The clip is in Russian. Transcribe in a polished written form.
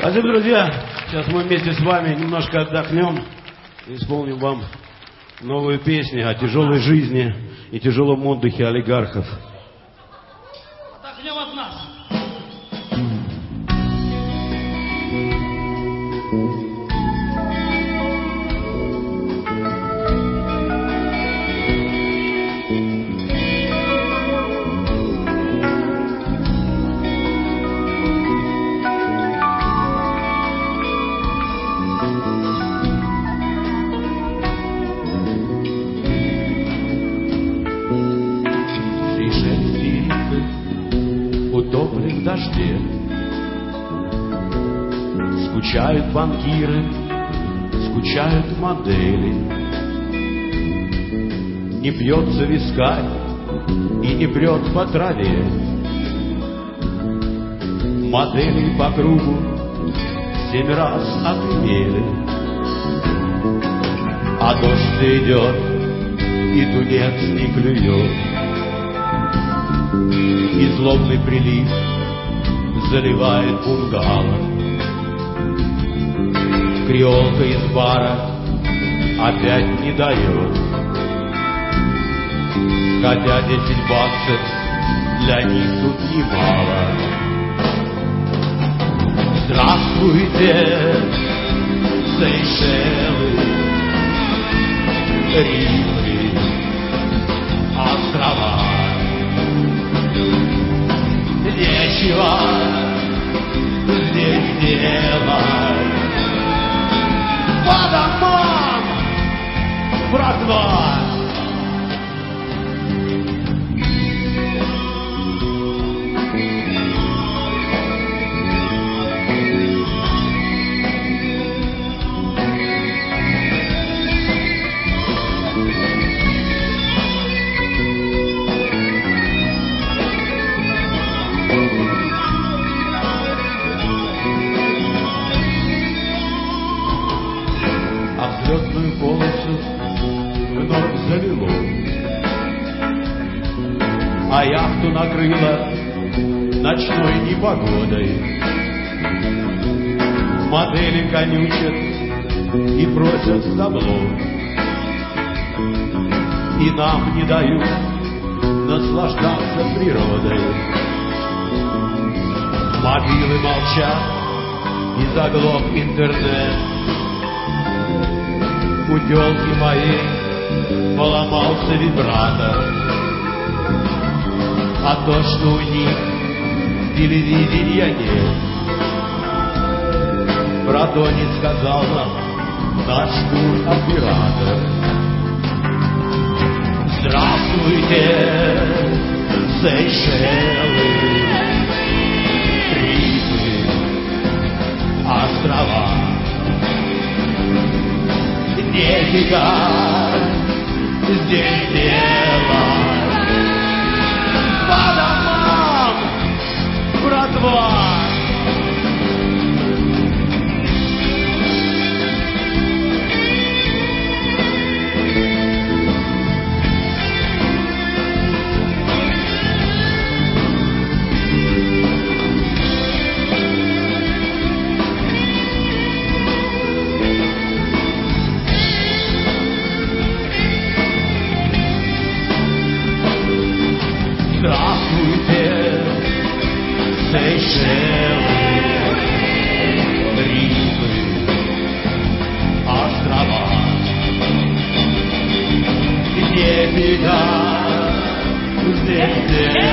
Спасибо, друзья. Сейчас мы вместе с вами немножко отдохнем и исполним вам новую песню о тяжелой жизни и тяжелом отдыхе олигархов. Отдохнем от нас. Утоплен в дожде, скучают банкиры, скучают модели. Не бьется вискарь и не прет по траве. Модели по кругу 7 раз отымели. А дождь идет, и тунец не клюет. И злобный прилив заливает бунгало. Креолка из бара опять не дает, хотя 10 баксов для них тут немало. Здравствуйте, Сейшелы, Рифы, острова. Нечего здесь делать. По домам, братва! Взлетную полосу вновь завело, а яхту накрыло ночной непогодой. Модели конючат и просят в табло, и нам не дают наслаждаться природой. Мобилы молчат, и заглох интернет. У тёлки моей поломался вибратор, а то, что у них телевидения нет, про то не сказал нам наш туроператор. Здравствуйте, Сейшелы, Рифы, острова. Нефига здесь делать. По домам, братва! Здравствуйте, Сейшелы, Рифы, острова. Нефига здесь делать.